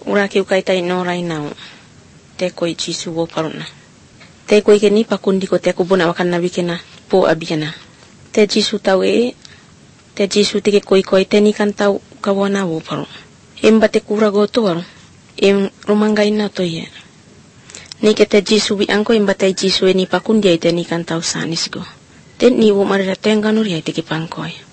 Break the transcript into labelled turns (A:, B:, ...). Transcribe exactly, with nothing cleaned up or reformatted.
A: ura ki ukai tai no rai nau te koi Jisu wo paruna te koi ke ni pakundi ko te ko bona makan nabi kena po abiana te Jisu tau e te Jisu te ke koi koi te ni kan tau kawana wo paru emba te kura go to waru em rumangai na to ye ni ke te Jisu bi angko emba te Jisu e ni pakundi ai te ni kan tau sanis go te ni wo marira tenganuri ai te ke pangkoi